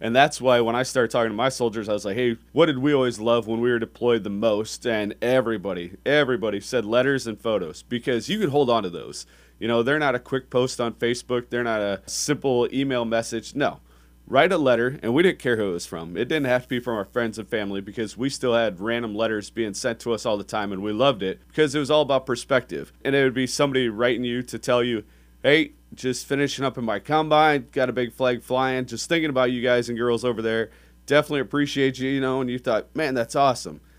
And that's why when I started talking to my soldiers, I was like, hey, what did we always love when we were deployed the most? And everybody said letters and photos, because you could hold on to those. You know, they're not a quick post on Facebook. They're not a simple email message. No, write a letter, and we didn't care who it was from. It didn't have to be from our friends and family, because we still had random letters being sent to us all the time, and we loved it because it was all about perspective. And it would be somebody writing you to tell you, hey, just finishing up in my combine, got a big flag flying, just thinking about you guys and girls over there. Definitely appreciate you, you know, and you thought, man, that's awesome.